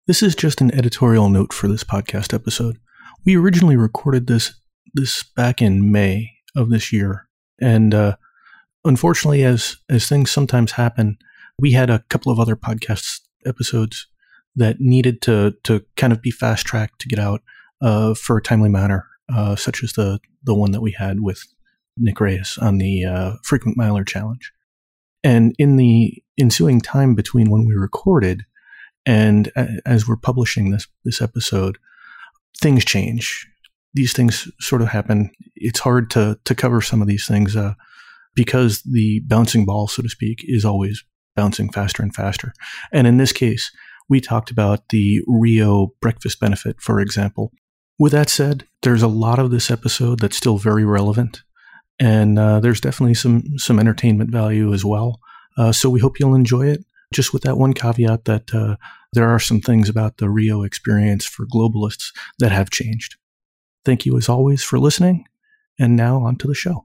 This is just an editorial note for this podcast episode. We originally recorded this back in May of this year, and unfortunately, as things sometimes happen, we had a couple of other podcast episodes that needed to kind of be fast-tracked to get out for a timely manner, such as the one that we had with Nick Reyes on the Frequent Miler Challenge. And in the ensuing time between when we recorded and as we're publishing this episode, things change. These things sort of happen. It's hard to cover some of these things because the bouncing ball, so to speak, is always bouncing faster and faster. And in this case, we talked about the Rio breakfast benefit, for example. With that said, there's a lot of this episode that's still very relevant, and there's definitely some entertainment value as well. So we hope you'll enjoy it, just with that one caveat that there are some things about the Rio experience for globalists that have changed. Thank you as always for listening, and now on to the show.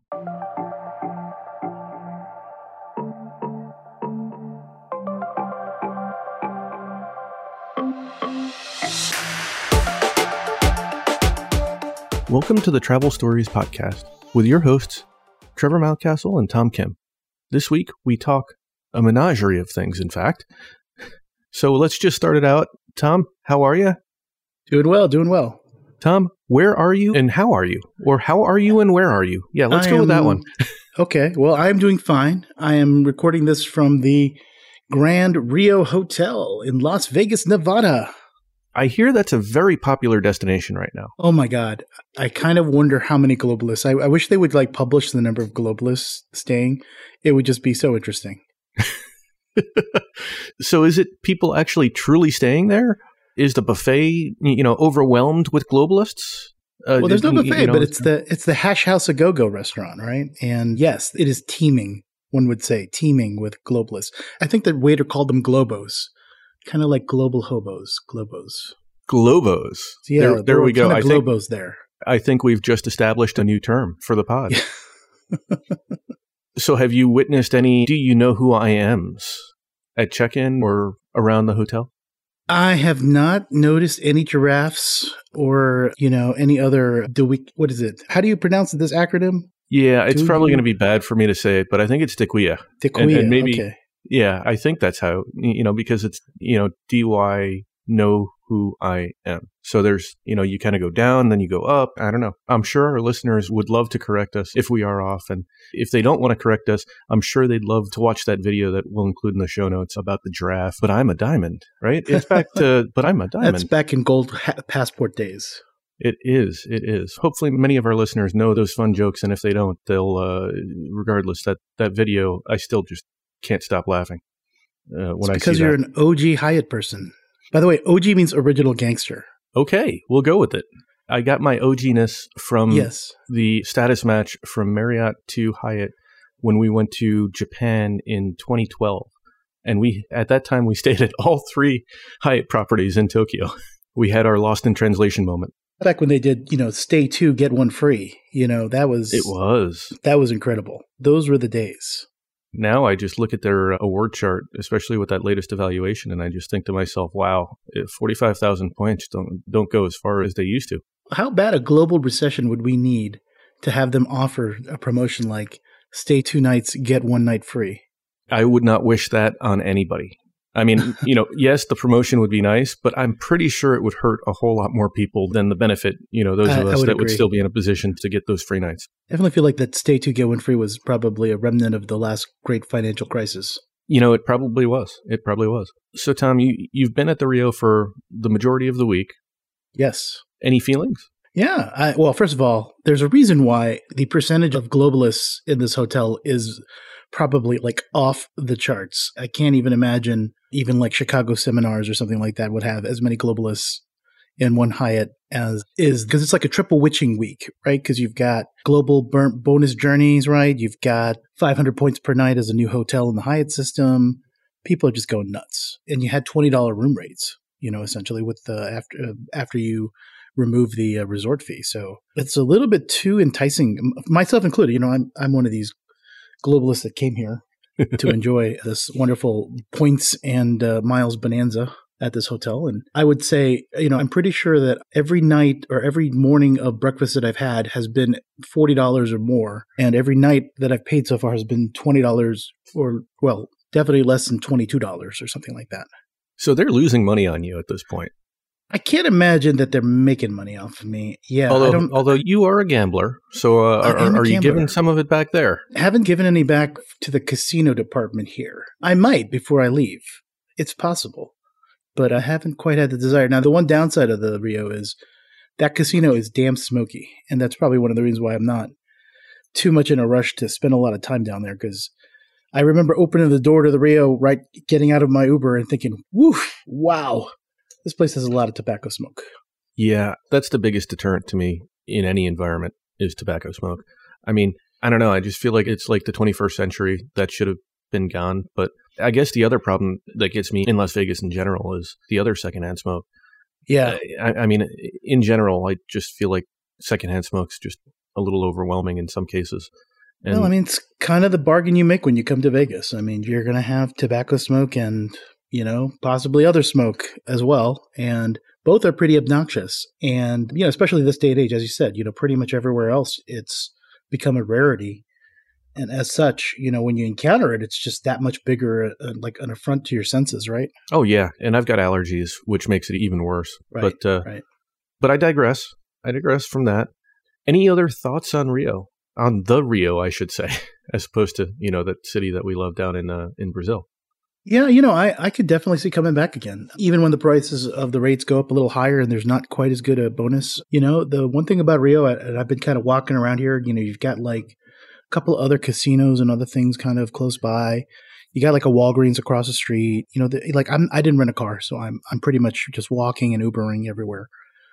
Welcome to the Travel Stories Podcast with your hosts, Trevor Mountcastle and Tom Kim. This week, we talk a menagerie of things, in fact. So let's just start it out. Tom, how are you? Doing well. Tom, where are you and how are you? Or how are you and where are you? Yeah, let's go with that one. Okay, well, I am doing fine. I am recording this from the Grand Rio Hotel in Las Vegas, Nevada. I hear that's a very popular destination right now. Oh my God. I kind of wonder how many globalists. I wish they would publish the number of globalists staying. It would just be so interesting. So is it people actually truly staying there? Is the buffet, overwhelmed with globalists? Well, there's no buffet, but it's the Hash House A Go-Go restaurant, right? And yes, it is teeming, one would say, teeming with globalists. I think the waiter called them globos. Kind of like global hobos, globos. Globos. Yeah, there we go. I think globos there. I think we've just established a new term for the pod. So have you witnessed any do you know who I am's at check-in or around the hotel? I have not noticed any giraffes or, any other what is it? How do you pronounce this acronym? Yeah, it's probably going to be bad for me to say it, but I think it's DIQUIA. DIQUIA, and maybe, okay. Yeah, I think that's how, because it's, DY know who I am. So there's, you kind of go down, then you go up. I don't know. I'm sure our listeners would love to correct us if we are off. And if they don't want to correct us, I'm sure they'd love to watch that video that we'll include in the show notes about the giraffe. But I'm a diamond, right? It's back to, but I'm a diamond. That's back in gold passport days. It is. Hopefully many of our listeners know those fun jokes. And if they don't, they'll, regardless, that video, I still just can't stop laughing when I see that. Because you're an OG Hyatt person. By the way, OG means original gangster. Okay, we'll go with it. I got my OG-ness from the status match from Marriott to Hyatt when we went to Japan in 2012. And at that time, we stayed at all three Hyatt properties in Tokyo. We had our lost in translation moment. Back when they did, stay two, get one free. That was incredible. Those were the days. Now I just look at their award chart, especially with that latest evaluation, and I just think to myself, wow, 45,000 points don't go as far as they used to. How bad a global recession would we need to have them offer a promotion like stay 2 nights, get 1 night free? I would not wish that on anybody. I mean, yes, the promotion would be nice, but I'm pretty sure it would hurt a whole lot more people than the benefit, those of us that would still be in a position to get those free nights. I definitely feel like that stay 2, get 1 free was probably a remnant of the last great financial crisis. It probably was. So, Tom, you've been at the Rio for the majority of the week. Yes. Any feelings? Yeah. Well, first of all, there's a reason why the percentage of globalists in this hotel is probably off the charts. I can't even imagine even Chicago seminars or something like that would have as many globalists in one Hyatt as is, because it's like a triple witching week, right? Because you've got global bonus journeys, right? You've got 500 points per night as a new hotel in the Hyatt system. People are just going nuts. And you had $20 room rates, essentially with the after you remove the resort fee. So it's a little bit too enticing, myself included. I'm one of these globalists that came here to enjoy this wonderful points and miles bonanza. at this hotel. And I would say, I'm pretty sure that every night or every morning of breakfast that I've had has been $40 or more. And every night that I've paid so far has been $20 or, well, definitely less than $22 or something like that. So they're losing money on you at this point. I can't imagine that they're making money off of me. Yeah. Although you are a gambler, so are you giving some of it back there? I haven't given any back to the casino department here. I might before I leave. It's possible. But I haven't quite had the desire. Now, the one downside of the Rio is that casino is damn smoky. And that's probably one of the reasons why I'm not too much in a rush to spend a lot of time down there. Because I remember opening the door to the Rio, right, getting out of my Uber and thinking, woof, wow. This place has a lot of tobacco smoke. Yeah, that's the biggest deterrent to me in any environment is tobacco smoke. I mean, I don't know. I just feel like it's like the 21st century that should have been gone. But I guess the other problem that gets me in Las Vegas in general is the other secondhand smoke. Yeah. I mean, in general, I just feel like secondhand smoke's just a little overwhelming in some cases. And well, I mean, it's kind of the bargain you make when you come to Vegas. I mean, you're going to have tobacco smoke and possibly other smoke as well. And both are pretty obnoxious. And, especially this day and age, as you said, pretty much everywhere else, it's become a rarity. And as such, when you encounter it, it's just that much bigger, like an affront to your senses, right? Oh, yeah. And I've got allergies, which makes it even worse. Right, But I digress. I digress from that. Any other thoughts on Rio? On the Rio, I should say, as opposed to, that city that we love down in Brazil. Yeah, I could definitely see coming back again. Even when the prices of the rates go up a little higher and there's not quite as good a bonus. The one thing about Rio, and I've been kind of walking around here, you've got like a couple other casinos and other things kind of close by. You got like a Walgreens across the street. I didn't rent a car, so I'm pretty much just walking and Ubering everywhere.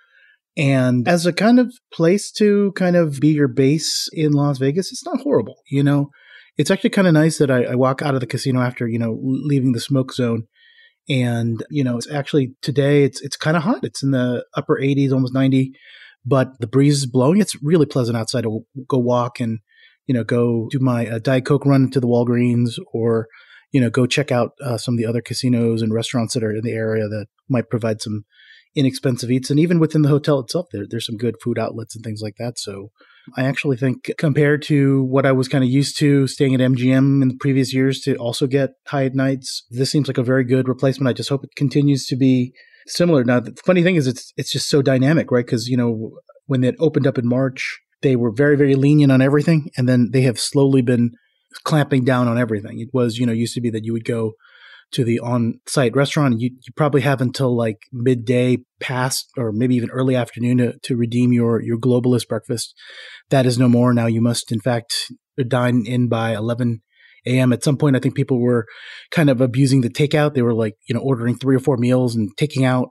And as a kind of place to kind of be your base in Las Vegas, it's not horrible, It's actually kind of nice that I walk out of the casino after, leaving the smoke zone. And, it's actually today, it's kind of hot. It's in the upper 80s, almost 90, but the breeze is blowing. It's really pleasant outside to go walk and, go do my Diet Coke run to the Walgreens or, go check out some of the other casinos and restaurants that are in the area that might provide some inexpensive eats. And even within the hotel itself, there's some good food outlets and things like that. So I actually think compared to what I was kind of used to staying at MGM in the previous years to also get Hyatt nights, this seems like a very good replacement. I just hope it continues to be similar. Now, the funny thing is it's just so dynamic, right? Because, when it opened up in March, they were very, very lenient on everything. And then they have slowly been clamping down on everything. It was, used to be that you would go to the on-site restaurant, and you probably have until like midday past or maybe even early afternoon to redeem your globalist breakfast. That is no more. Now you must, in fact, dine in by 11 a.m. At some point, I think people were kind of abusing the takeout. They were like, ordering 3 or 4 meals and taking out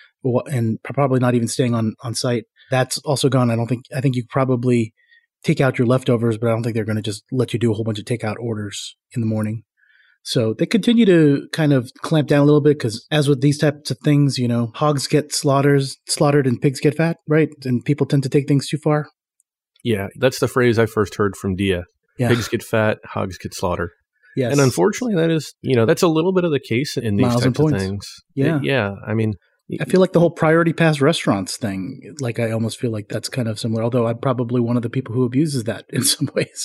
and probably not even staying on site. That's also gone. I think you probably take out your leftovers, but I don't think they're going to just let you do a whole bunch of takeout orders in the morning. So they continue to kind of clamp down a little bit because as with these types of things, hogs get slaughtered and pigs get fat, right? And people tend to take things too far. Yeah, that's the phrase I first heard from Dia. Yeah. Pigs get fat, hogs get slaughtered. Yes. And unfortunately, that is, that's a little bit of the case in these Miles types of things. Yeah. I mean, I feel like the whole priority pass restaurants thing, like I almost feel like that's kind of similar, although I'm probably one of the people who abuses that in some ways.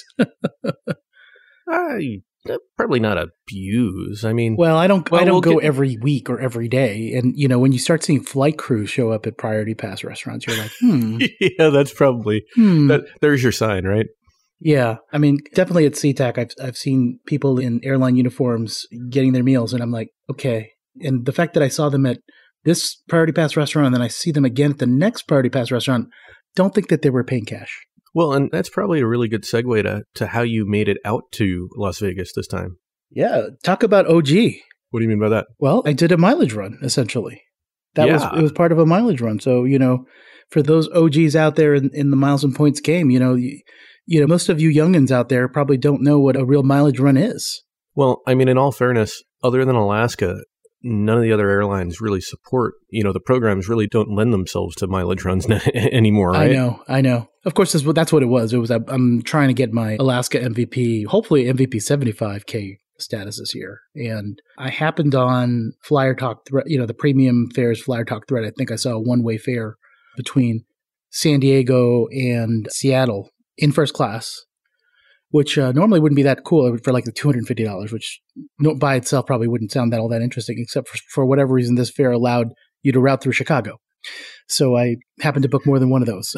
Probably not abuse. I mean, well, I don't go every week or every day. And, when you start seeing flight crews show up at priority pass restaurants, you're like, Yeah, that's probably, there's your sign, right? Yeah. I mean, definitely at SeaTac, I've seen people in airline uniforms getting their meals, and I'm like, okay. And the fact that I saw them at this priority pass restaurant and then I see them again at the next priority pass restaurant, don't think that they were paying cash. Well, and that's probably a really good segue to how you made it out to Las Vegas this time. Yeah. Talk about OG. What do you mean by that? Well, I did a mileage run, essentially. It was part of a mileage run. So, for those OGs out there in the miles and points game, most of you youngins out there probably don't know what a real mileage run is. Well, I mean, in all fairness, other than Alaska, none of the other airlines really support, the programs really don't lend themselves to mileage runs anymore, right? I know. Of course, that's what it was. I'm trying to get my Alaska MVP, hopefully MVP 75K statuses here. And I happened on Flyer Talk, the premium fares Flyer Talk thread. I think I saw a one-way fare between San Diego and Seattle in first class, which normally wouldn't be that cool for like the $250, which by itself probably wouldn't sound all that interesting, except for whatever reason, this fare allowed you to route through Chicago. So I happened to book more than one of those.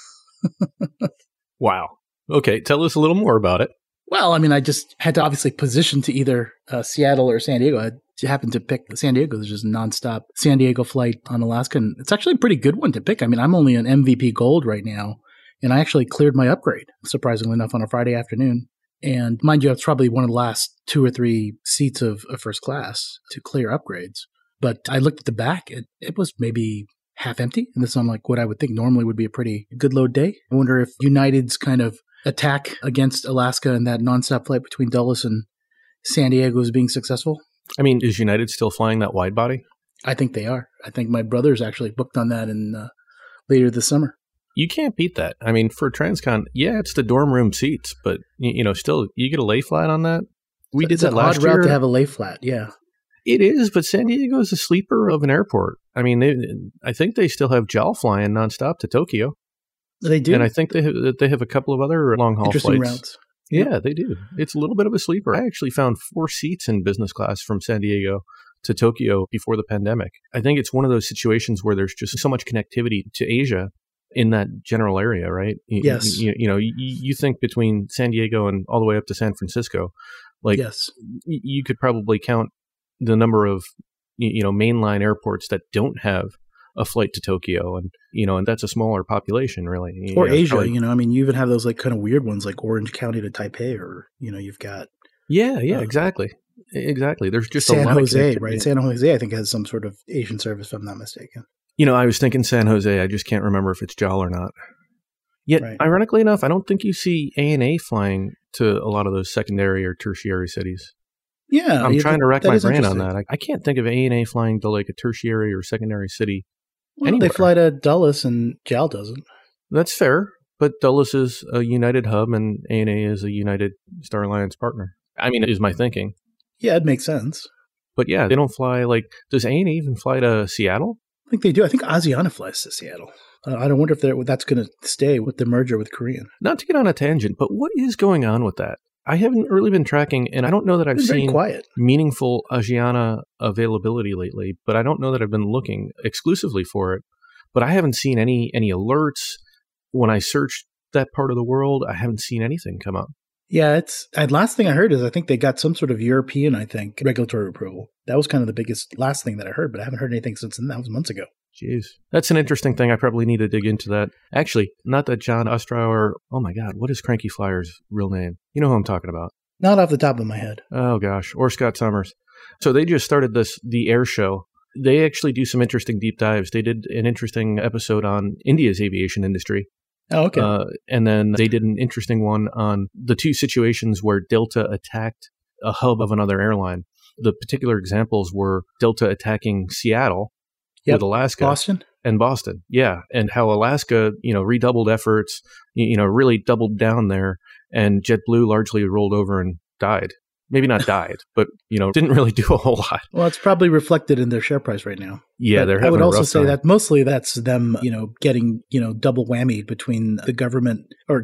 Wow. Okay, tell us a little more about it. Well, I mean, I just had to obviously position to either Seattle or San Diego. I happened to pick San Diego. There's just a nonstop San Diego flight on Alaska, and it's actually a pretty good one to pick. I mean, I'm only an MVP Gold right now, and I actually cleared my upgrade, surprisingly enough, on a Friday afternoon. And mind you, it's probably one of the last 2 or 3 seats of first class to clear upgrades. But I looked at the back. It was maybe half empty, and this is on like what I would think normally would be a pretty good load day. I wonder if United's kind of attack against Alaska and that nonstop flight between Dulles and San Diego is being successful. I mean, is United still flying that wide body? I think they are. I think my brother's actually booked on that in later this summer. You can't beat that. I mean, for Transcon, yeah, it's the dorm room seats, but still, you get a lay flat on that. We did that last year. It's an odd route to have a lay flat, yeah. It is, but San Diego is a sleeper of an airport. I mean, I think they still have JAL flying nonstop to Tokyo. They do, and I think they have a couple of other long haul interesting flights. Routes. Yeah, they do. It's a little bit of a sleeper. I actually found 4 seats in business class from San Diego to Tokyo before the pandemic. I think it's one of those situations where there's just so much connectivity to Asia in that general area, right? Yes. You think between San Diego and all the way up to San Francisco, like yes. You could probably count the number of mainline airports that don't have a flight to Tokyo, and that's a smaller population, really. Or Asia, probably. I mean, you even have those like kind of weird ones like Orange County to Taipei, or you've got exactly. There's just San a lot Jose, of right? San Jose, I think, has some sort of Asian service, if I'm not mistaken. I was thinking San Jose. I just can't remember if it's JAL or not. Yet, Ironically enough, I don't think you see ANA flying to a lot of those secondary or tertiary cities. Yeah, I'm trying to rack my brain on that. I can't think of ANA flying to like a tertiary or secondary city. Well, anywhere. They fly to Dulles and JAL doesn't. That's fair, but Dulles is a United hub and ANA is a United Star Alliance partner. I mean, is my thinking. Yeah, it makes sense. But yeah, they don't fly does ANA even fly to Seattle? I think they do. I think Asiana flies to Seattle. I don't wonder if that's going to stay with the merger with Korean. Not to get on a tangent, but what is going on with that? I haven't really been tracking, and I don't know that I've seen meaningful Asiana availability lately, but I don't know that I've been looking exclusively for it. But I haven't seen any alerts. When I searched that part of the world, I haven't seen anything come up. Yeah, last thing I heard is I think they got some sort of European, regulatory approval. That was kind of the biggest last thing that I heard, but I haven't heard anything since then. That was months ago. Jeez. That's an interesting thing. I probably need to dig into that. Actually, not that John Ostrower, oh my God, what is Cranky Flyer's real name? You know who I'm talking about. Not off the top of my head. Oh gosh, or Scott Summers. So they just started the air show. They actually do some interesting deep dives. They did an interesting episode on India's aviation industry. Oh, okay. And then they did an interesting one on the 2 situations where Delta attacked a hub of another airline. The particular examples were Delta attacking Seattle with Alaska. Boston. Yeah. And how Alaska, redoubled efforts, really doubled down there, and JetBlue largely rolled over and died. Maybe not died, but, didn't really do a whole lot. Well, it's probably reflected in their share price right now. Yeah, I would also say that mostly that's them, getting, double whammied between the government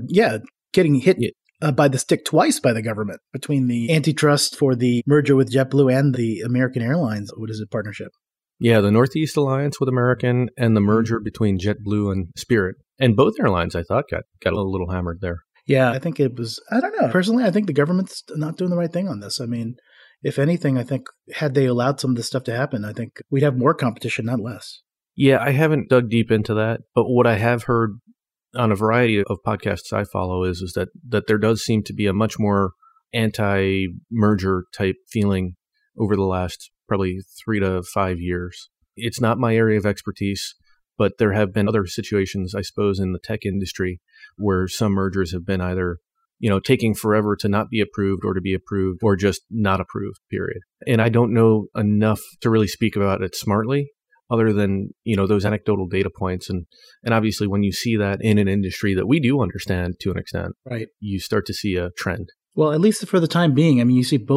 getting hit by the stick twice by the government between the antitrust for the merger with JetBlue and the American Airlines. What is it, partnership? Yeah, the Northeast Alliance with American and the merger between JetBlue and Spirit. And both airlines, I thought, got a little hammered there. Yeah, I think it was, I don't know. Personally, I think the government's not doing the right thing on this. I mean, if anything, I think had they allowed some of this stuff to happen, I think we'd have more competition, not less. Yeah, I haven't dug deep into that. But what I have heard on a variety of podcasts I follow is that there does seem to be a much more anti-merger type feeling over the last probably 3 to 5 years. It's not my area of expertise, but there have been other situations, I suppose, in the tech industry where some mergers have been either, taking forever to not be approved or to be approved or just not approved, period. And I don't know enough to really speak about it smartly other than, those anecdotal data points. And obviously when you see that in an industry that we do understand to an extent, right, you start to see a trend. Well, at least for the time being, I mean, you see both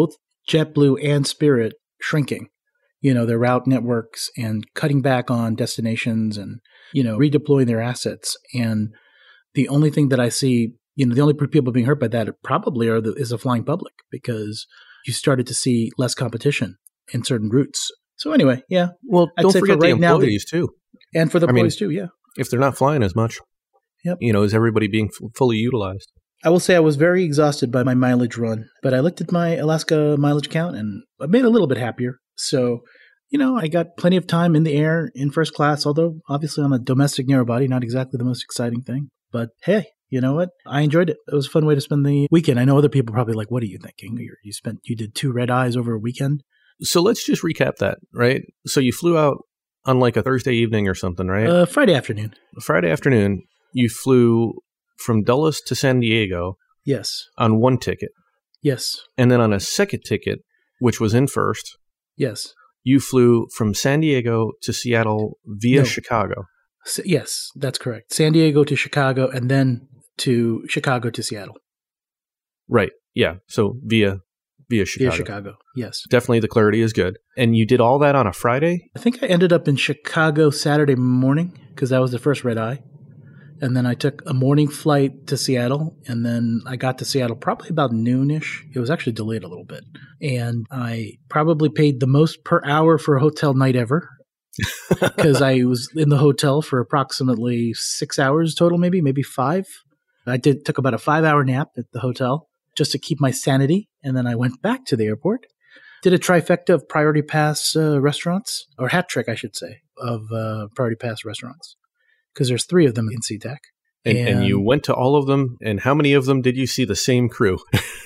JetBlue and Spirit shrinking, their route networks and cutting back on destinations and, redeploying their assets. And the only thing that I see, the only people being hurt by that probably is the flying public, because you started to see less competition in certain routes. So anyway, yeah. Well, don't forget the employees too. And for the employees too, yeah. If they're not flying as much, yep. Is everybody being fully utilized? I will say I was very exhausted by my mileage run, but I looked at my Alaska mileage count and I made a little bit happier. So, I got plenty of time in the air in first class, although obviously on a domestic narrow body, not exactly the most exciting thing. But hey, you know what? I enjoyed it. It was a fun way to spend the weekend. I know other people probably like, what are you thinking? You did 2 red eyes over a weekend? So let's just recap that, right? So you flew out on like a Thursday evening or something, right? Friday afternoon. Friday afternoon, you flew from Dulles to San Diego. Yes. On one ticket. Yes. And then on a second ticket, which was in first. Yes. You flew from San Diego to Seattle via Chicago. Yes, that's correct. San Diego to Chicago and then to Chicago to Seattle. Right. Yeah. So via Chicago. Via Chicago, yes. Definitely the clarity is good. And you did all that on a Friday? I think I ended up in Chicago Saturday morning because that was the first red eye. And then I took a morning flight to Seattle, and then I got to Seattle probably about noonish. It was actually delayed a little bit. And I probably paid the most per hour for a hotel night ever because I was in the hotel for approximately 6 hours total, maybe 5. I took about a 5-hour nap at the hotel just to keep my sanity. And then I went back to the airport, did a trifecta of Priority Pass restaurants, or hat trick, I should say, of Priority Pass restaurants. Because there's 3 of them in SeaTac. And you went to all of them, and how many of them did you see the same crew?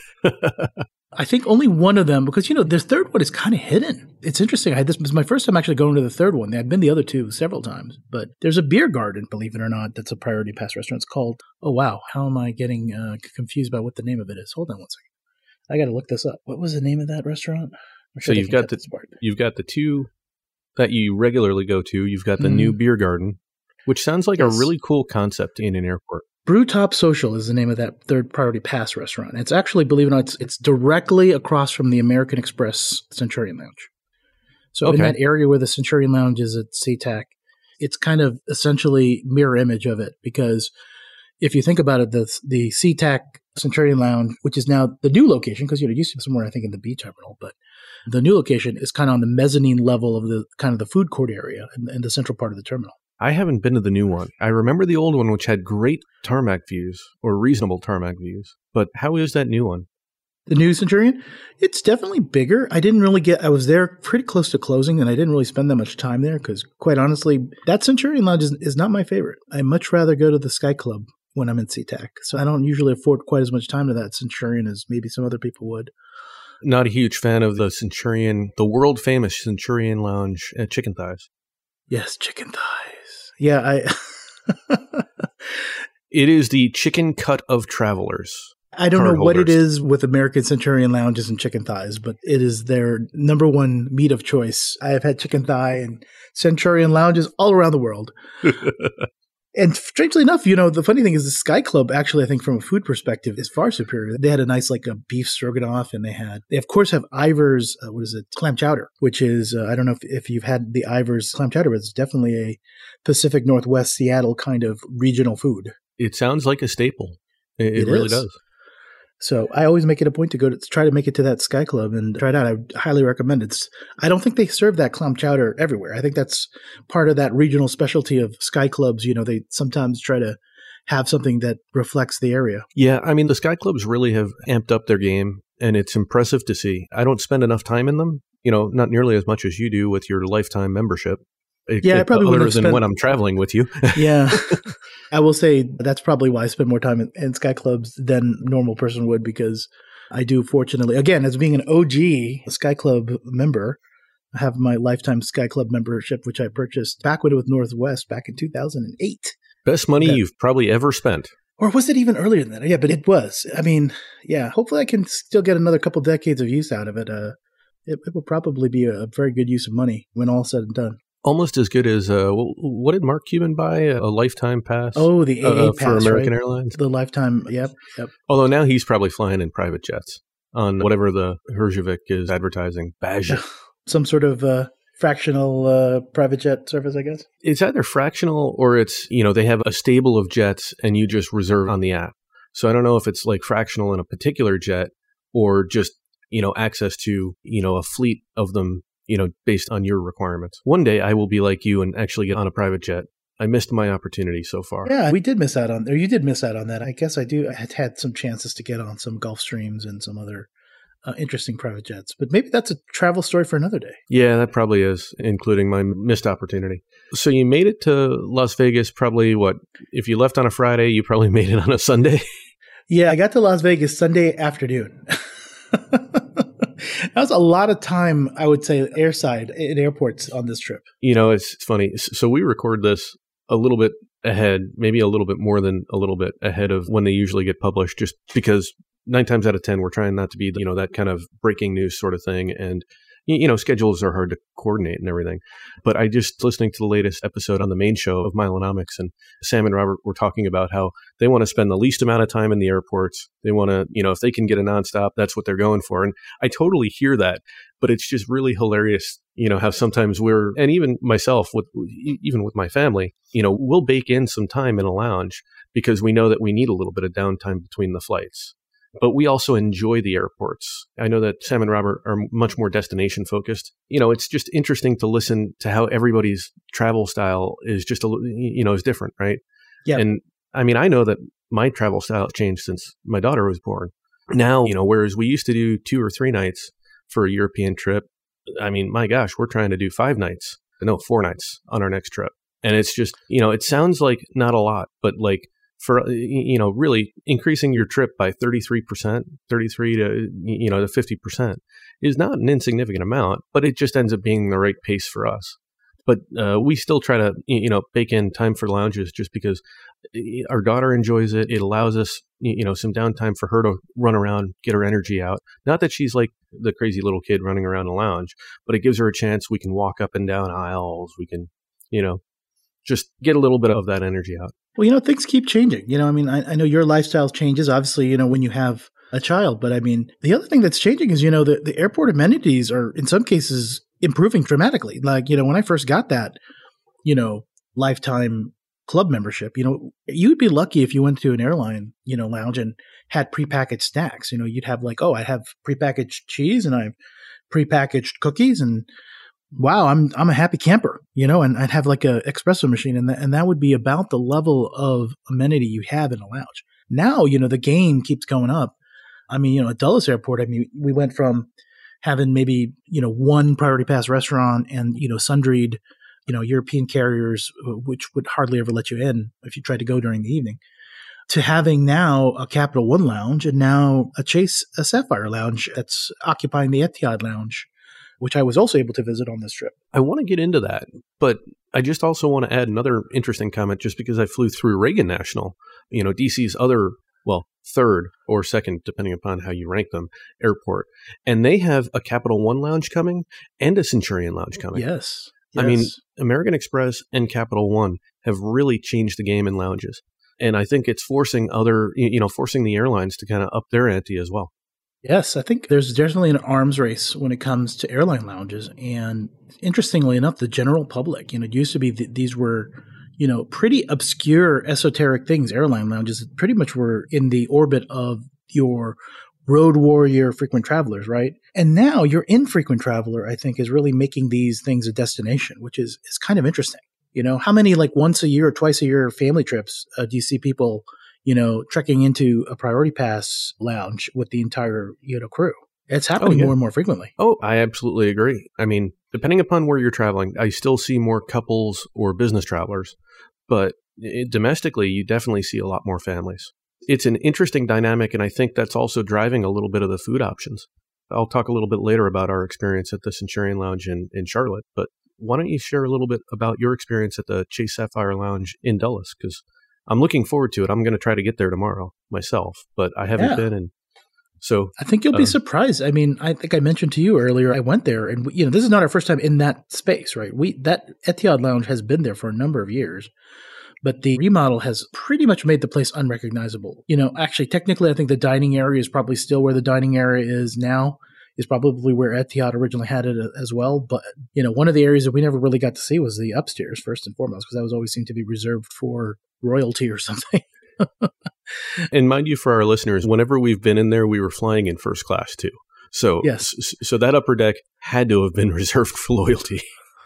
I think only one of them, because, the third one is kind of hidden. It's interesting. This was my first time actually going to the third one. I've been the other 2 several times. But there's a beer garden, believe it or not, that's a Priority Pass restaurant. It's called, oh, wow, how am I getting confused about what the name of it is? Hold on one second. I got to look this up. What was the name of that restaurant? So you've got the 2 that you regularly go to. You've got the new beer garden, which sounds like a really cool concept in an airport. Brewtop Social is the name of that third Priority Pass restaurant. It's actually, believe it or not, it's directly across from the American Express Centurion Lounge. So in that area where the Centurion Lounge is at SeaTac, it's kind of essentially mirror image of it, because if you think about it, the SeaTac Centurion Lounge, which is now the new location, because it used to be somewhere I think in the B terminal, but the new location is kind of on the mezzanine level of the kind of the food court area in the central part of the terminal. I haven't been to the new one. I remember the old one, which had great tarmac views, or reasonable tarmac views. But how is that new one? The new Centurion? It's definitely bigger. I was there pretty close to closing, and I didn't really spend that much time there because, quite honestly, that Centurion Lounge is not my favorite. I much rather go to the Sky Club when I'm in SeaTac. So I don't usually afford quite as much time to that Centurion as maybe some other people would. Not a huge fan of the Centurion, the world-famous Centurion Lounge at Chicken Thighs. Yes, Chicken Thighs. Yeah, It is the chicken cut of travelers. I don't know what it is with American Centurion Lounges and Chicken Thighs, but it is their number one meat of choice. I have had chicken thigh and Centurion Lounges all around the world. And strangely enough, the funny thing is the Sky Club, actually, I think from a food perspective, is far superior. They had a nice, a beef stroganoff, and they of course have Ivar's, clam chowder, which is, I don't know if you've had the Ivar's clam chowder, but it's definitely a Pacific Northwest Seattle kind of regional food. It sounds like a staple. It really does. So I always make it a point to go to try to make it to that Sky Club and try it out. I highly recommend it. I don't think they serve that clam chowder everywhere. I think that's part of that regional specialty of Sky Clubs. They sometimes try to have something that reflects the area. Yeah, I mean, the Sky Clubs really have amped up their game, and it's impressive to see. I don't spend enough time in them, not nearly as much as you do with your lifetime membership. I probably wouldn't have spent when I'm traveling with you. Yeah. I will say that's probably why I spend more time in Sky Clubs than a normal person would, because I do, fortunately, again, as being an OG Sky Club member, I have my lifetime Sky Club membership, which I purchased back when it was Northwest back in 2008. Best money you've probably ever spent. Or was it even earlier than that? Yeah, but it was. I mean, yeah, hopefully I can still get another couple decades of use out of it. It will probably be a very good use of money when all said and done. Almost as good as, what did Mark Cuban buy? A lifetime pass? Oh, the AA pass, for American right? Airlines? The lifetime, yep. Although now he's probably flying in private jets. on whatever the Herjavec is advertising. Baja. Some sort of fractional private jet service, I guess. It's either fractional or it's, they have a stable of jets and you just reserve on the app. So I don't know if it's like fractional in a particular jet or just, access to, a fleet of them, based on your requirements. One day I will be like you and actually get on a private jet. I missed my opportunity so far. Yeah, we did miss out on, or you did miss out on that. I guess I had some chances to get on some Gulfstreams and some other interesting private jets. But maybe that's a travel story for another day. Yeah, that probably is, including my missed opportunity. So you made it to Las Vegas probably, if you left on a Friday, you probably made it on a Sunday? Yeah, I got to Las Vegas Sunday afternoon. That was a lot of time, I would say, airside in airports on this trip. It's funny. So we record this a little bit ahead, maybe a little bit more than a little bit ahead of when they usually get published, just because 9 times out of 10, we're trying not to be, that kind of breaking news sort of thing. And, schedules are hard to coordinate and everything. But I just listening to the latest episode on the main show of Milenomics, and Sam and Robert were talking about how they want to spend the least amount of time in the airports. They want to, if they can get a nonstop, that's what they're going for. And I totally hear that, but it's just really hilarious, how sometimes and even myself, even with my family, we'll bake in some time in a lounge because we know that we need a little bit of downtime between the flights. But we also enjoy the airports. I know that Sam and Robert are much more destination focused. It's just interesting to listen to how everybody's travel style is just is different, right? Yeah. And I mean, I know that my travel style has changed since my daughter was born. Now, whereas we used to do 2 or 3 nights for a European trip, I mean, my gosh, we're trying to do 4 nights on our next trip. And it's just, it sounds like not a lot, but like, for, really increasing your trip by 33% to 50% is not an insignificant amount, but it just ends up being the right pace for us. But we still try to, bake in time for lounges just because our daughter enjoys it. It allows us, some downtime for her to run around, get her energy out. Not that she's like the crazy little kid running around a lounge, but it gives her a chance. We can walk up and down aisles. We can, just get a little bit of that energy out. Well, things keep changing. I mean, I know your lifestyle changes, obviously, when you have a child. But I mean, the other thing that's changing is, the airport amenities are in some cases improving dramatically. Like, when I first got that, lifetime club membership, you'd be lucky if you went to an airline, lounge and had prepackaged snacks. You'd have like, I have prepackaged cheese and I have prepackaged cookies and wow, I'm a happy camper, and I'd have like a espresso machine and that would be about the level of amenity you have in a lounge. Now, the game keeps going up. I mean, at Dulles Airport, I mean, we went from having maybe, 1 Priority Pass restaurant and, sundried, European carriers, which would hardly ever let you in if you tried to go during the evening, to having now a Capital One lounge and now a Sapphire lounge that's occupying the Etihad lounge, which I was also able to visit on this trip. I want to get into that, but I just also want to add another interesting comment just because I flew through Reagan National, DC's other, third or second, depending upon how you rank them, airport. And they have a Capital One lounge coming and a Centurion lounge coming. Yes. I mean, American Express and Capital One have really changed the game in lounges. And I think it's forcing the airlines to kind of up their ante as well. Yes, I think there's definitely an arms race when it comes to airline lounges. And interestingly enough, the general public, it used to be these were, pretty obscure esoteric things. Airline lounges pretty much were in the orbit of your road warrior frequent travelers, right? And now your infrequent traveler, I think, is really making these things a destination, which is kind of interesting. How many like once a year or twice a year family trips do you see people trekking into a Priority Pass lounge with the entire, crew? It's happening more and more frequently. Oh, I absolutely agree. I mean, depending upon where you're traveling, I still see more couples or business travelers, but domestically, you definitely see a lot more families. It's an interesting dynamic, and I think that's also driving a little bit of the food options. I'll talk a little bit later about our experience at the Centurion Lounge in Charlotte, but why don't you share a little bit about your experience at the Chase Sapphire Lounge in Dulles? Because I'm looking forward to it. I'm going to try to get there tomorrow myself, but I haven't been. And so I think you'll be surprised. I mean, I think I mentioned to you earlier, I went there and, this is not our first time in that space, right? That Etihad Lounge has been there for a number of years, but the remodel has pretty much made the place unrecognizable. Actually, technically, I think the dining area is probably still where the dining area is now, is probably where Etihad originally had it as well. But, one of the areas that we never really got to see was the upstairs, first and foremost, because that was always seemed to be reserved for royalty or something. And mind you, for our listeners, whenever we've been in there, we were flying in first class too. So, yes. So that upper deck had to have been reserved for royalty,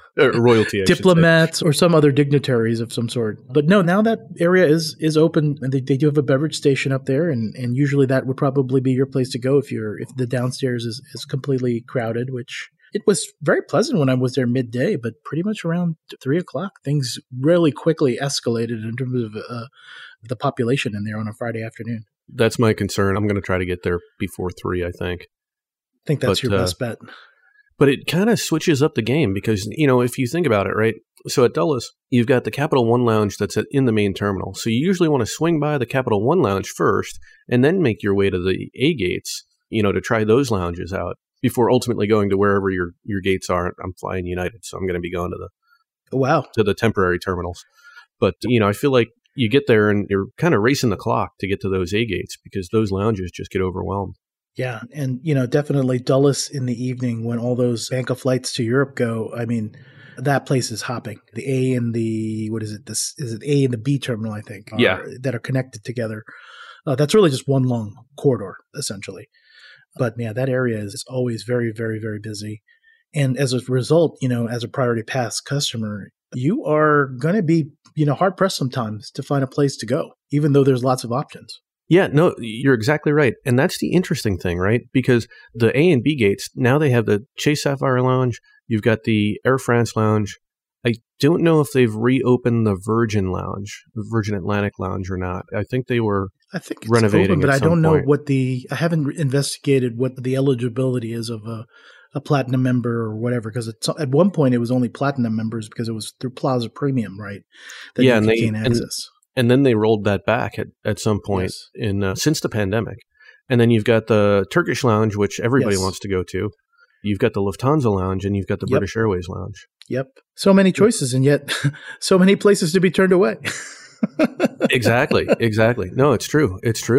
I diplomats or some other dignitaries of some sort. But no, now that area is open, and they do have a beverage station up there, and usually that would probably be your place to go if the downstairs is completely crowded, which it was very pleasant when I was there midday, but pretty much around 3 o'clock, things really quickly escalated in terms of the population in there on a Friday afternoon. That's my concern. I'm going to try to get there before 3, I think. I think that's your best bet. But it kind of switches up the game because, if you think about it, right? So at Dulles, you've got the Capital One Lounge that's in the main terminal. So you usually want to swing by the Capital One Lounge first and then make your way to the A gates, to try those lounges out before ultimately going to wherever your gates are. I'm flying United, so I'm going to be going to the temporary terminals. But, I feel like you get there and you're kind of racing the clock to get to those A gates because those lounges just get overwhelmed. Yeah. And, definitely Dulles in the evening when all those bank of flights to Europe go. I mean, that place is hopping. The A and the, what is it? Is it A and the B terminal, I think, that are connected together. That's really just one long corridor, essentially. But yeah, that area is always very, very, very busy. And as a result, as a priority pass customer, you are going to be, hard pressed sometimes to find a place to go, even though there's lots of options. Yeah, no, you're exactly right. And that's the interesting thing, right? Because the A and B gates, now they have the Chase Sapphire Lounge, you've got the Air France Lounge. I don't know if they've reopened the Virgin Lounge, the Virgin Atlantic Lounge or not. I think they were renovating open, but I don't know point. I haven't investigated what the eligibility is of a platinum member or whatever, because at one point it was only platinum members because it was through Plaza Premium, right? That you could gain access. And then they rolled that back at some point since the pandemic. And then you've got the Turkish Lounge, which everybody wants to go to. You've got the Lufthansa Lounge, and you've got the British Airways Lounge. Yep. So many choices, and yet so many places to be turned away. Exactly. No, it's true.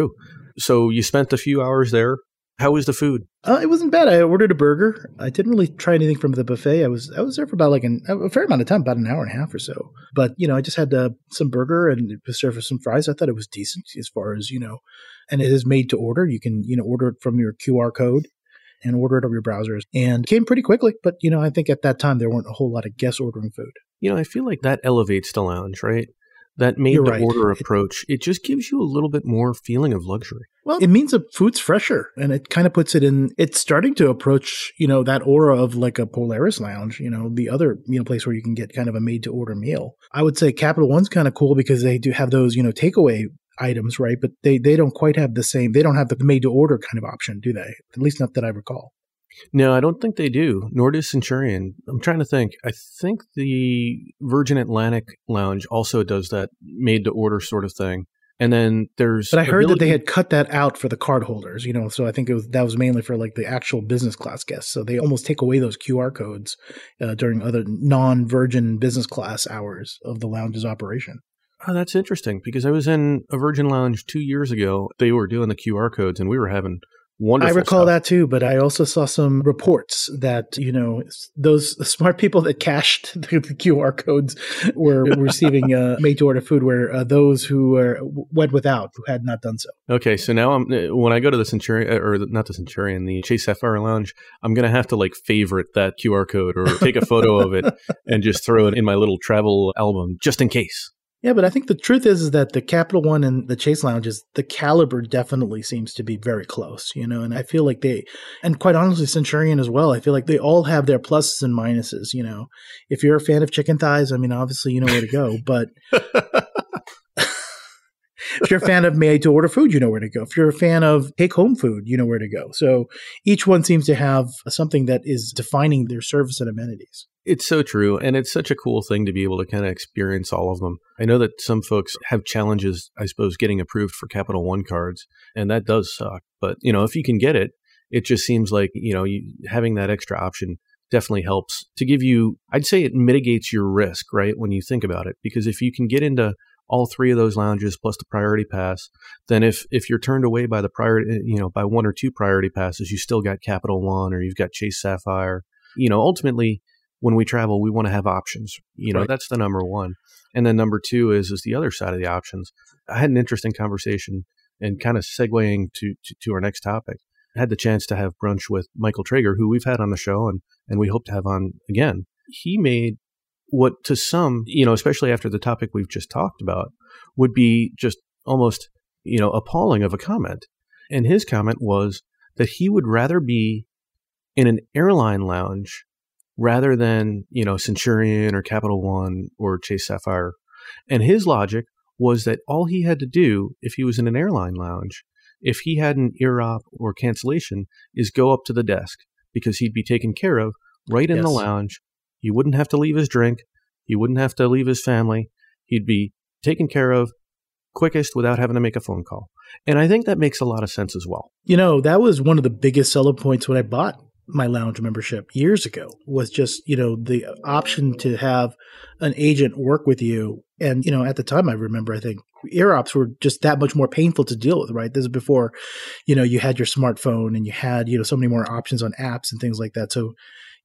So you spent a few hours there. How was the food? It wasn't bad. I ordered a burger. I didn't really try anything from the buffet. I was there for about a fair amount of time, about an hour and a half or so. But, I just had some burger and it was served with some fries. I thought it was decent as far as, and it is made to order. You can, order it from your QR code and order it over your browsers. And it came pretty quickly. But, I think at that time there weren't a whole lot of guests ordering food. I feel like that elevates the lounge, right? That made-to-order approach, it just gives you a little bit more feeling of luxury. Well, it means the food's fresher, and it kind of puts it in, it's starting to approach, that aura of like a Polaris Lounge, the other, place where you can get kind of a made-to-order meal. I would say Capital One's kind of cool because they do have those, takeaway items, right? But they don't quite have they don't have the made-to-order kind of option, do they? At least not that I recall. No, I don't think they do, nor does Centurion. I'm trying to think. I think the Virgin Atlantic Lounge also does that made-to-order sort of thing. And then there's... But I heard that they had cut that out for the card holders, so I think that was mainly for like the actual business class guests. So they almost take away those QR codes during other non-Virgin business class hours of the lounge's operation. Oh, that's interesting, because I was in a Virgin Lounge 2 years ago. They were doing the QR codes, and we were having... wonderful I recall stuff. that too, but I also saw some reports that, those smart people that cached the QR codes were receiving made-to-order food, where those who went without, who had not done so. Okay, so now when I go to the Centurion, or not the Centurion, the Chase Sapphire Lounge, I'm going to have to favorite that QR code or take a photo of it and just throw it in my little travel album just in case. Yeah, but I think the truth is that the Capital One and the Chase Lounges, the caliber definitely seems to be very close, and I feel like and quite honestly, Centurion as well, I feel like they all have their pluses and minuses, If you're a fan of chicken thighs, I mean, obviously you know where to go, but if you're a fan of made-to-order food, you know where to go. If you're a fan of take-home food, you know where to go. So each one seems to have something that is defining their service and amenities. It's so true. And it's such a cool thing to be able to kind of experience all of them. I know that some folks have challenges, I suppose, getting approved for Capital One cards, and that does suck. But, if you can get it, it just seems like, having that extra option definitely helps to give you, I'd say it mitigates your risk, right, when you think about it. Because if you can get into all three of those lounges plus the priority pass, then if you're turned away by the priority, by one or two priority passes, you still got Capital One or you've got Chase Sapphire. Ultimately, when we travel, we want to have options. Right. That's the number one. And then number two is the other side of the options. I had an interesting conversation and kind of segueing to our next topic. I had the chance to have brunch with Michael Traeger, who we've had on the show and we hope to have on again. He made what to some, especially after the topic we've just talked about, would be just almost, appalling of a comment. And his comment was that he would rather be in an airline lounge rather than, Centurion or Capital One or Chase Sapphire. And his logic was that all he had to do if he was in an airline lounge, if he had an EROP or cancellation, is go up to the desk because he'd be taken care of right in the lounge. He wouldn't have to leave his drink. He wouldn't have to leave his family. He'd be taken care of quickest without having to make a phone call. And I think that makes a lot of sense as well. That was one of the biggest selling points when I bought my lounge membership years ago, was just, the option to have an agent work with you. And, at the time, I remember, I think EROPs were just that much more painful to deal with, right? This is before, you had your smartphone and you had, so many more options on apps and things like that. So,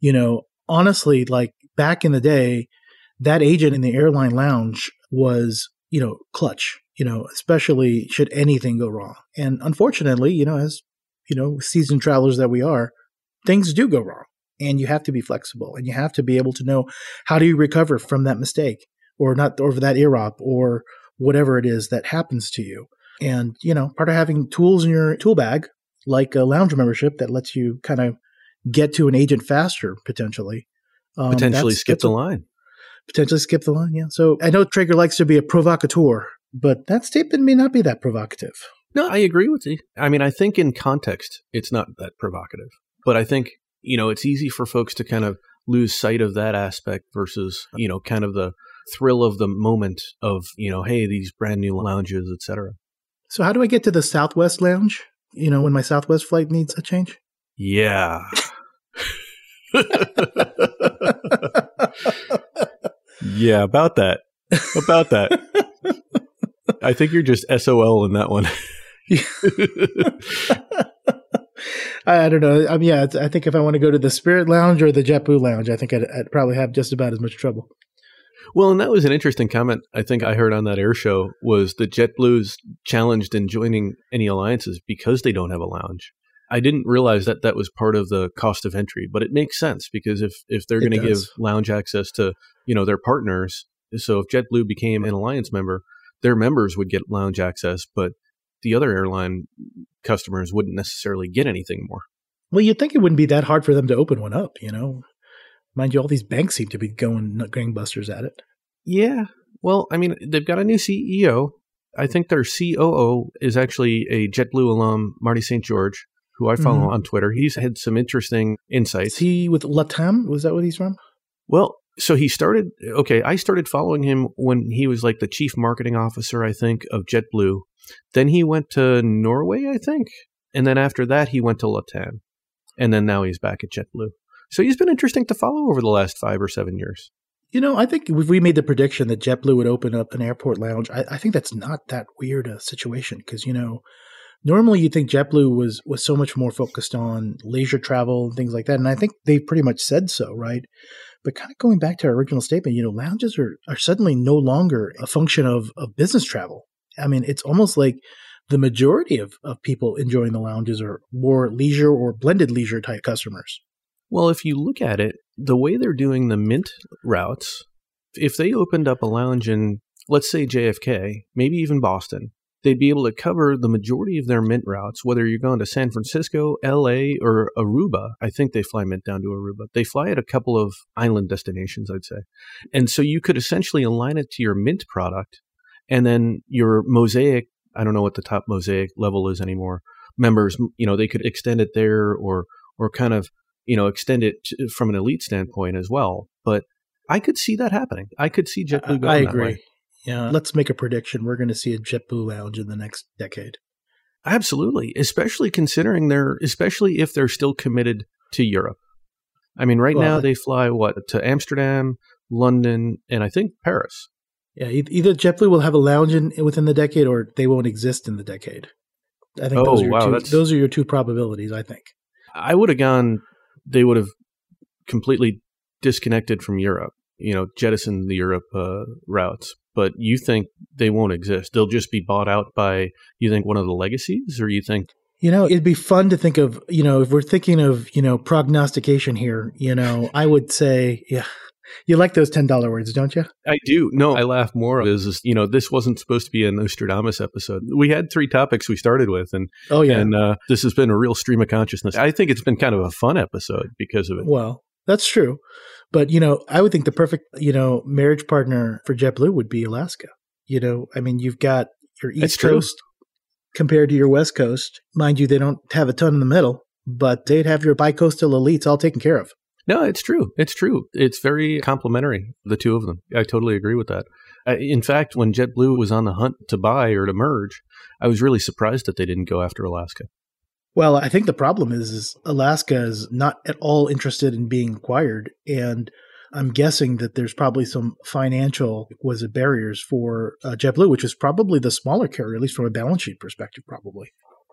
honestly, like back in the day, that agent in the airline lounge was, clutch, especially should anything go wrong. And unfortunately, as, seasoned travelers that we are, things do go wrong, and you have to be flexible, and you have to be able to know how do you recover from that mistake or not, or that EROP or whatever it is that happens to you. And, part of having tools in your tool bag, like a lounge membership that lets you kind of get to an agent faster, potentially. Potentially skip the line. Potentially skip the line, yeah. So I know Traeger likes to be a provocateur, but that statement may not be that provocative. No, I agree with you. I mean, I think in context, it's not that provocative. But I think, it's easy for folks to kind of lose sight of that aspect versus, kind of the thrill of the moment of, hey, these brand new lounges, et cetera. So how do I get to the Southwest lounge, when my Southwest flight needs a change? Yeah. Yeah, about that. I think you're just SOL in that one. I don't know. I think if I want to go to the Spirit Lounge or the JetBlue Lounge, I think I'd probably have just about as much trouble. Well, and that was an interesting comment I think I heard on that air show, was that JetBlue's challenged in joining any alliances because they don't have a lounge. I didn't realize that that was part of the cost of entry, but it makes sense because if they're going to give lounge access to, their partners, so if JetBlue became an alliance member, their members would get lounge access, but the other airline customers wouldn't necessarily get anything more. Well, you'd think it wouldn't be that hard for them to open one up, Mind you, all these banks seem to be going gangbusters at it. Yeah. Well, I mean, they've got a new CEO. I think their COO is actually a JetBlue alum, Marty St. George, who I follow on Twitter. He's had some interesting insights. Is he with LATAM? Was that what he's from? Well, so I started following him when he was like the chief marketing officer, I think, of JetBlue. Then he went to Norway, I think. And then after that, he went to LATAM. And then now he's back at JetBlue. So he's been interesting to follow over the last 5 or 7 years. I think if we made the prediction that JetBlue would open up an airport lounge, I think that's not that weird a situation because, normally you think JetBlue was so much more focused on leisure travel and things like that. And I think they pretty much said so, right? But kind of going back to our original statement, lounges are suddenly no longer a function of business travel. I mean, it's almost like the majority of people enjoying the lounges are more leisure or blended leisure type customers. Well, if you look at it, the way they're doing the Mint routes, if they opened up a lounge in, let's say, JFK, maybe even Boston, they'd be able to cover the majority of their Mint routes, whether you're going to San Francisco, LA, or Aruba. I think they fly Mint down to Aruba. They fly at a couple of island destinations, I'd say. And so you could essentially align it to your Mint product, and then your Mosaic, I don't know what the top Mosaic level is anymore, members, they could extend it there or kind of, extend it from an elite standpoint as well. But I could see that happening. I could see JetBlue going I that agree. way. Yeah, let's make a prediction. We're going to see a JetBlue lounge in the next decade. Absolutely, especially considering especially if they're still committed to Europe. I mean, now they fly to Amsterdam, London, and I think Paris. Yeah, either JetBlue will have a lounge within the decade, or they won't exist in the decade. I think those are your two probabilities, I think. I would have gone, they would have completely disconnected from Europe, jettisoned the Europe routes. But you think they won't exist? They'll just be bought out by, you think, one of the legacies, or you think? It'd be fun to think of, if we're thinking of, prognostication here, I would say, yeah. You like those $10 words, don't you? I do. No, I laugh more. This wasn't supposed to be a Nostradamus episode. We had 3 topics we started with, and this has been a real stream of consciousness. I think it's been kind of a fun episode because of it. Well, that's true. But, I would think the perfect, marriage partner for JetBlue would be Alaska. You've got your East Coast compared to your West Coast. Mind you, they don't have a ton in the middle, but they'd have your bi-coastal elites all taken care of. No, it's true. It's true. It's very complementary, the two of them. I totally agree with that. In fact, when JetBlue was on the hunt to buy or to merge, I was really surprised that they didn't go after Alaska. Well, I think the problem is Alaska is not at all interested in being acquired. And I'm guessing that there's probably some financial barriers for JetBlue, which is probably the smaller carrier, at least from a balance sheet perspective, probably.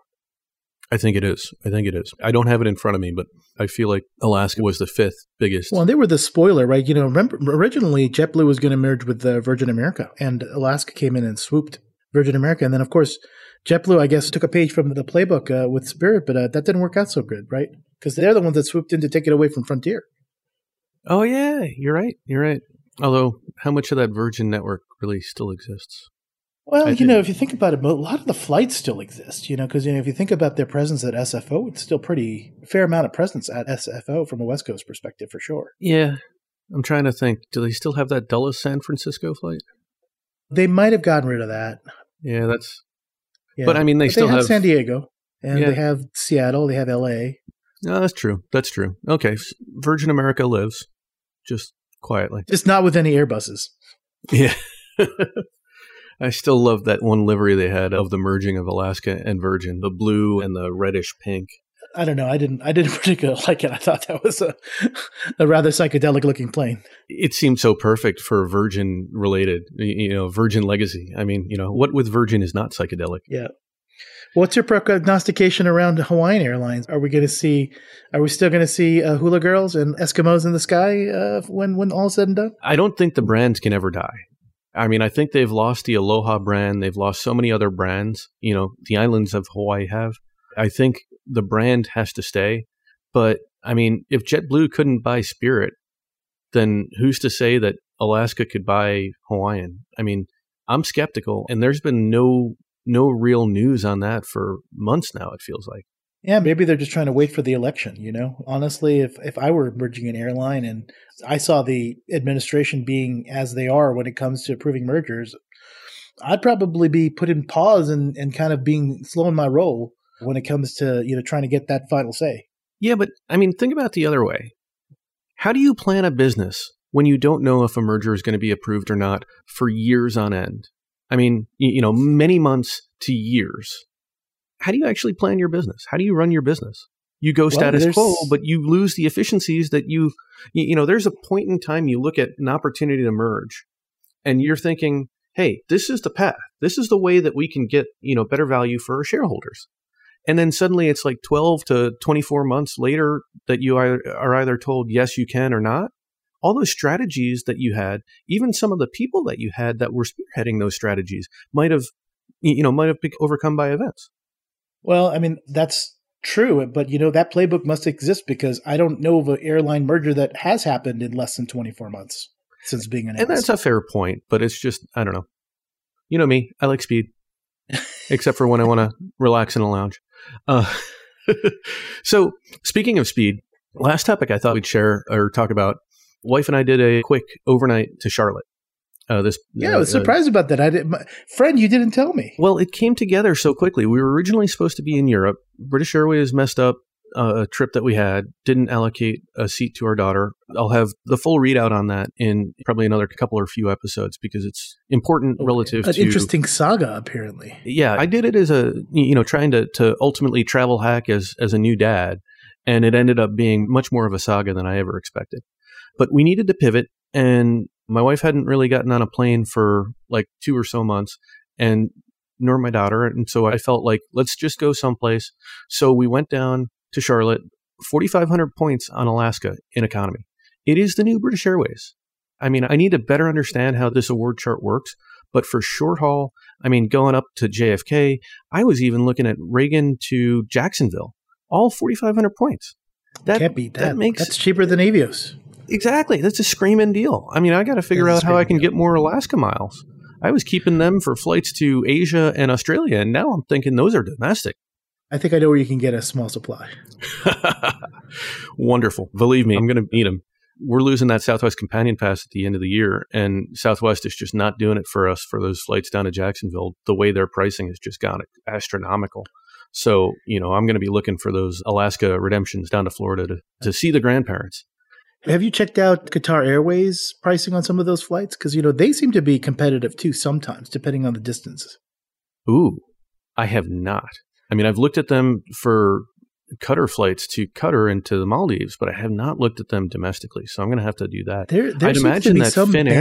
I think it is. I don't have it in front of me, but I feel like Alaska was the 5th biggest. Well, they were the spoiler, right? Remember, originally JetBlue was going to merge with Virgin America, and Alaska came in and swooped Virgin America. And then, of course, JetBlue, I guess, took a page from the playbook with Spirit, but that didn't work out so good, right? Because they're the ones that swooped in to take it away from Frontier. Oh, yeah. You're right. Although, how much of that Virgin network really still exists? Well, if you think about it, a lot of the flights still exist, because if you think about their presence at SFO, it's still pretty fair amount of presence at SFO from a West Coast perspective, for sure. Yeah. I'm trying to think. Do they still have that Dulles San Francisco flight? They might have gotten rid of that. Yeah, that's... Yeah. But, I mean, they still have San Diego, and they have Seattle, they have LA. No, that's true. Okay, Virgin America lives, just quietly. Just not with any Airbuses. Yeah. I still love that one livery they had of the merging of Alaska and Virgin, the blue and the reddish pink. I don't know. I didn't particularly like it. I thought that was a rather psychedelic looking plane. It seemed so perfect for Virgin related, Virgin legacy. I mean, what with Virgin is not psychedelic. Yeah. What's your prognostication around Hawaiian Airlines? Are we still going to see hula girls and Eskimos in the sky when all is said and done? I don't think the brands can ever die. I mean, I think they've lost the Aloha brand. They've lost so many other brands, the islands of Hawaii have. I think the brand has to stay. But, I mean, if JetBlue couldn't buy Spirit, then who's to say that Alaska could buy Hawaiian? I mean, I'm skeptical. And there's been no real news on that for months now, it feels like. Yeah, maybe they're just trying to wait for the election, Honestly, if I were merging an airline and I saw the administration being as they are when it comes to approving mergers, I'd probably be put in pause and kind of being slow in my roll when it comes to, trying to get that final say. Yeah, but I mean, think about the other way. How do you plan a business when you don't know if a merger is going to be approved or not for years on end? I mean, many months to years. How do you actually plan your business? How do you run your business? You go status quo, but you lose the efficiencies that there's a point in time you look at an opportunity to merge and you're thinking, hey, this is the path. This is the way that we can get, better value for our shareholders. And then suddenly it's like 12 to 24 months later that you are either told, yes, you can or not. All those strategies that you had, even some of the people that you had that were spearheading those strategies might have been overcome by events. Well, I mean, that's true, but that playbook must exist because I don't know of an airline merger that has happened in less than 24 months since being announced. And that's a fair point, but it's just, I don't know. You know me, I like speed, except for when I want to relax in a lounge. So speaking of speed, last topic I thought we'd share or talk about, wife and I did a quick overnight to Charlotte. I was surprised about that. Friend, you didn't tell me. Well, it came together so quickly. We were originally supposed to be in Europe. British Airways messed up a trip that we had, didn't allocate a seat to our daughter. I'll have the full readout on that in probably another couple or few episodes because it's important relative to... An interesting saga, apparently. Yeah, I did it as a, trying to ultimately travel hack as a new dad, and it ended up being much more of a saga than I ever expected. But we needed to pivot, and My wife hadn't really gotten on a plane for like 2 or so months, and nor my daughter. And so I felt like, let's just go someplace. So we went down to Charlotte, 4,500 points on Alaska in economy. It is the new British Airways. I mean, I need to better understand how this award chart works. But for short haul, I mean, going up to JFK, I was even looking at Reagan to Jacksonville, all 4,500 points. That can't beat that. That's cheaper than Avios. Exactly. That's a screaming deal. I mean, I got to figure out how I can get more Alaska miles. I was keeping them for flights to Asia and Australia, and now I'm thinking those are domestic. I think I know where you can get a small supply. Wonderful. Believe me, I'm going to need them. We're losing that Southwest Companion Pass at the end of the year, and Southwest is just not doing it for us for those flights down to Jacksonville. The way their pricing has just gone astronomical. So, I'm going to be looking for those Alaska redemptions down to Florida to see the grandparents. Have you checked out Qatar Airways pricing on some of those flights? Because, they seem to be competitive too sometimes, depending on the distances. Ooh, I have not. I mean, I've looked at them for Qatar flights to Qatar and to the Maldives, but I have not looked at them domestically. So I'm going to have to do that. I'd imagine that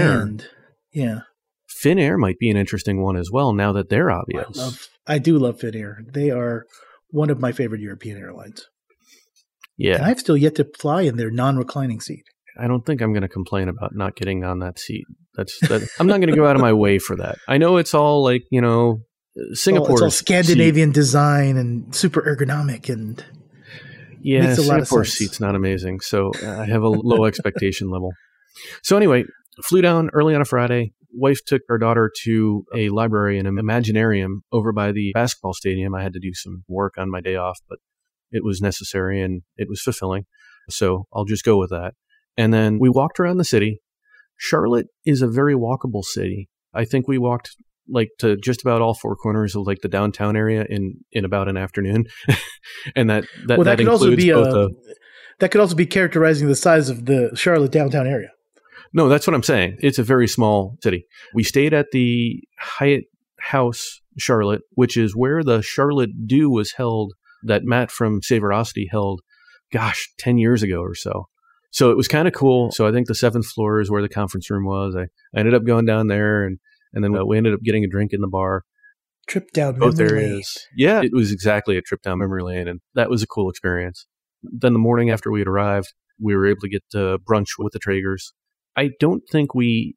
Finnair might be an interesting one as well, now that they're obvious. I do love Finnair. They are one of my favorite European airlines. Yeah. And I've still yet to fly in their non-reclining seat. I don't think I'm going to complain about not getting on that seat. I'm not going to go out of my way for that. I know it's all like, Singapore. It's all Scandinavian design and super ergonomic and makes a lot of sense. Singapore seat's not amazing. So I have a low expectation level. So anyway, flew down early on a Friday. Wife took our daughter to a library and an Imaginarium over by the basketball stadium. I had to do some work on my day off, but it was necessary and it was fulfilling. So I'll just go with that. And then we walked around the city. Charlotte is a very walkable city. I think we walked to just about all four corners of the downtown area in about an afternoon. And that could also be that could also be characterizing the size of the Charlotte downtown area. No, that's what I'm saying. It's a very small city. We stayed at the Hyatt House Charlotte, which is where the Charlotte Dew was held that Matt from Savorosity held, 10 years ago or so. So it was kind of cool. So I think the 7th floor is where the conference room was. I ended up going down there and then we ended up getting a drink in the bar. Trip down memory lane. Yeah, it was exactly a trip down memory lane. And that was a cool experience. Then the morning after we had arrived, we were able to get brunch with the Traegers. I don't think we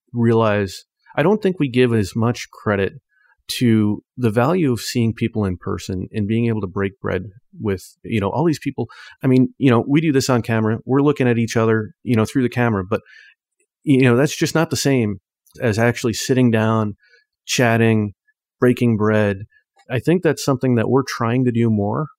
give as much credit to the value of seeing people in person and being able to break bread with, all these people. I mean, we do this on camera. We're looking at each other, through the camera, but, that's just not the same as actually sitting down, chatting, breaking bread. I think that's something that we're trying to do more.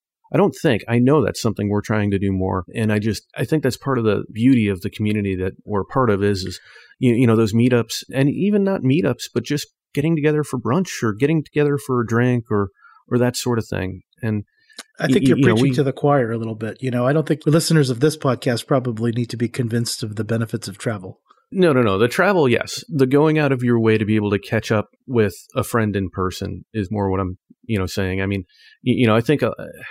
I know that's something we're trying to do more. And I think that's part of the beauty of the community that we're a part of is those meetups, and even not meetups, but just getting together for brunch or getting together for a drink or that sort of thing. And I think you're preaching to the choir a little bit. I don't think listeners of this podcast probably need to be convinced of the benefits of travel. No. The travel, yes. The going out of your way to be able to catch up with a friend in person is more what I'm, saying. I mean, I think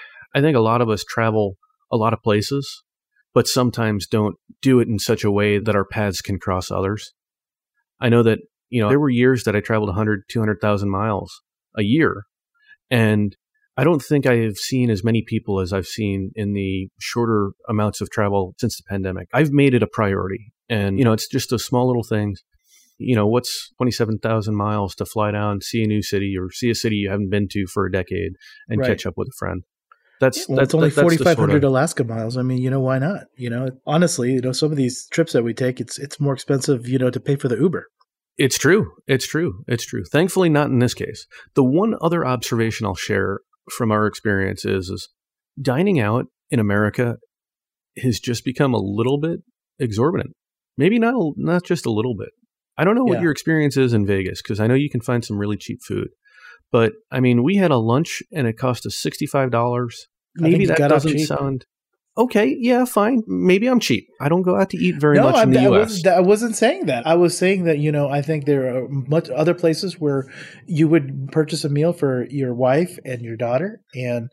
a lot of us travel a lot of places, but sometimes don't do it in such a way that our paths can cross others. I know that, there were years that I traveled 100, 200,000 miles a year. And I don't think I have seen as many people as I've seen in the shorter amounts of travel since the pandemic. I've made it a priority. And, it's just those small little things. What's 27,000 miles to fly down, see a new city or see a city you haven't been to for a decade and catch up with a friend. It's only 4,500 Alaska miles. I mean, why not? Honestly, some of these trips that we take, it's more expensive, to pay for the Uber. It's true. Thankfully, not in this case. The one other observation I'll share from our experience is dining out in America has just become a little bit exorbitant. Maybe not just a little bit. I don't know what your experience is in Vegas, because I know you can find some really cheap food. But, I mean, we had a lunch and it cost us $65. Maybe that doesn't sound... Okay, yeah, fine. Maybe I'm cheap. I don't go out to eat very much in the U.S. I wasn't saying that. I was saying that, I think there are much other places where you would purchase a meal for your wife and your daughter, and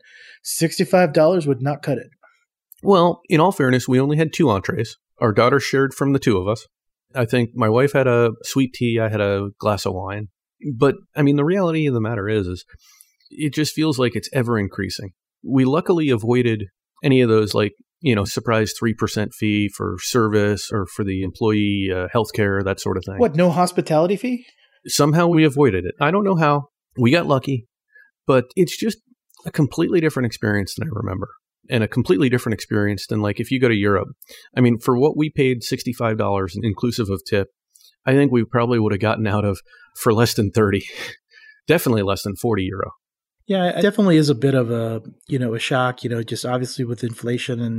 $65 would not cut it. Well, in all fairness, we only had 2 entrees. Our daughter shared from the 2 of us. I think my wife had a sweet tea. I had a glass of wine. But I mean, the reality of the matter is it just feels like it's ever increasing. We luckily avoided any of those surprise 3% fee for service or for the employee healthcare, that sort of thing. What, no hospitality fee? Somehow we avoided it. I don't know how. We got lucky, but it's just a completely different experience than I remember, and a completely different experience than if you go to Europe. I mean, for what we paid $65 inclusive of tip, I think we probably would have gotten out of for less than 30, definitely less than 40 euro. Yeah, it definitely is a bit of a shock, just obviously with inflation and,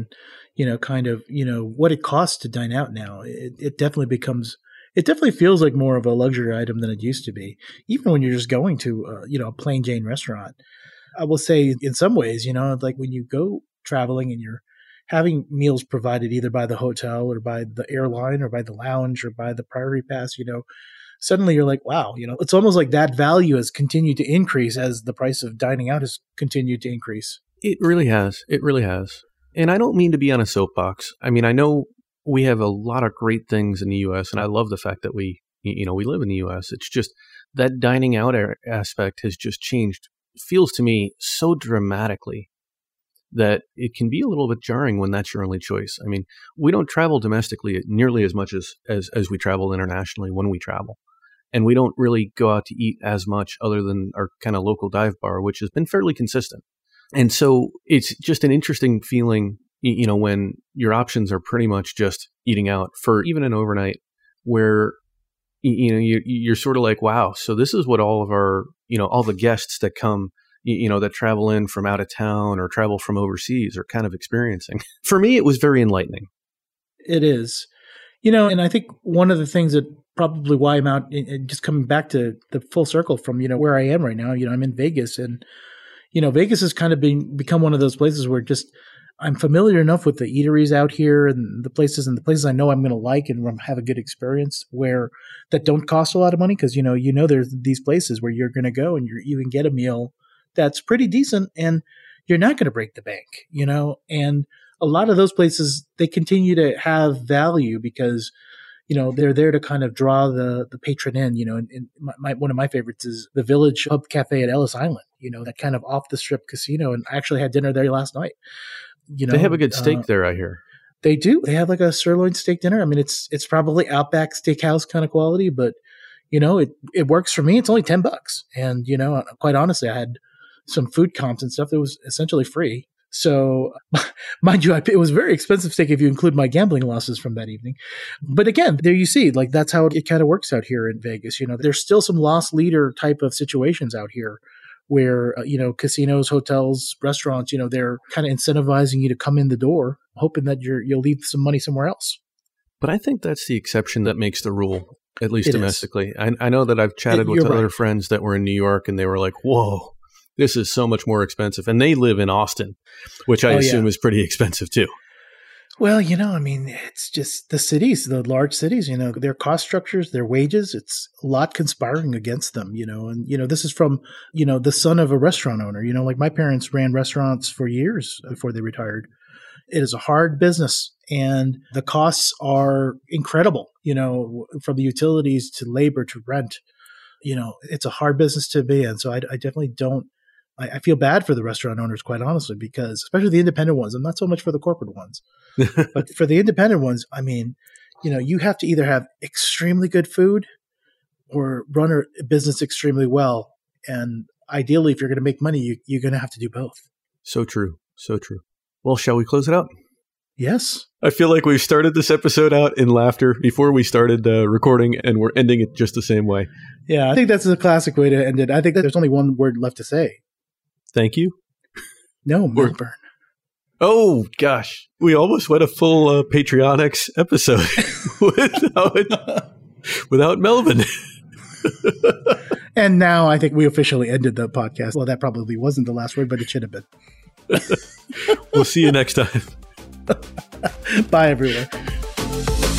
what it costs to dine out now. It definitely feels like more of a luxury item than it used to be, even when you're just going to, a plain Jane restaurant. I will say in some ways, when you go traveling and you're having meals provided either by the hotel or by the airline or by the lounge or by the priority pass, suddenly you're like, wow, it's almost like that value has continued to increase as the price of dining out has continued to increase. It really has. It really has. And I don't mean to be on a soapbox. I mean, I know we have a lot of great things in the U.S., and I love the fact that we live in the U.S. It's just that dining out aspect has just changed, feels to me so dramatically that it can be a little bit jarring when that's your only choice. I mean, we don't travel domestically nearly as much as we travel internationally when we travel. And we don't really go out to eat as much other than our kind of local dive bar, which has been fairly consistent. And so it's just an interesting feeling, when your options are pretty much just eating out for even an overnight, where, you're sort of like, wow, so this is what all of our, all the guests that come, that travel in from out of town or travel from overseas are kind of experiencing. For me, it was very enlightening. It is. And I think one of the things that probably why I'm out, and just coming back to the full circle from, where I am right now, I'm in Vegas, and, Vegas has kind of become one of those places where just I'm familiar enough with the eateries out here and the places I know I'm going to like and have a good experience where that don't cost a lot of money. Cause there's these places where you're going to go and you can get a meal that's pretty decent and you're not going to break the bank, and a lot of those places, they continue to have value because, they're there to kind of draw the patron in, and one of my favorites is the Village Pub Cafe at Ellis Island, that kind of off the strip casino. And I actually had dinner there last night. They have a good steak there, I hear. They do. They have like a sirloin steak dinner. I mean, it's probably Outback Steakhouse kind of quality, but it works for me. It's only $10. And, quite honestly, I had some food comps and stuff that was essentially free. So, mind you, it was very expensive steak if you include my gambling losses from that evening. But again, there you see, that's how it kind of works out here in Vegas. There's still some lost leader type of situations out here where, casinos, hotels, restaurants, they're kind of incentivizing you to come in the door, hoping that you'll leave some money somewhere else. But I think that's the exception that makes the rule, at least domestically. I know that I've chatted with other friends that were in New York, and they were like, whoa, this is so much more expensive. And they live in Austin, which I assume is pretty expensive too. Well, it's just the cities, the large cities, their cost structures, their wages, it's a lot conspiring against them, and, this is from, the son of a restaurant owner, like my parents ran restaurants for years before they retired. It is a hard business and the costs are incredible, from the utilities to labor to rent, it's a hard business to be in. So I definitely I feel bad for the restaurant owners, quite honestly, because especially the independent ones, I'm not so much for the corporate ones, but for the independent ones, I mean, you have to either have extremely good food or run a business extremely well. And ideally, if you're going to make money, you're going to have to do both. So true. So true. Well, shall we close it out? Yes. I feel like we've started this episode out in laughter before we started recording, and we're ending it just the same way. Yeah, I think that's a classic way to end it. I think that there's only one word left to say. Thank you. No, Melbourne. Oh, gosh. We almost went a full Patreonics episode without Melvin. And now I think we officially ended the podcast. Well, that probably wasn't the last word, but it should have been. We'll see you next time. Bye, everyone.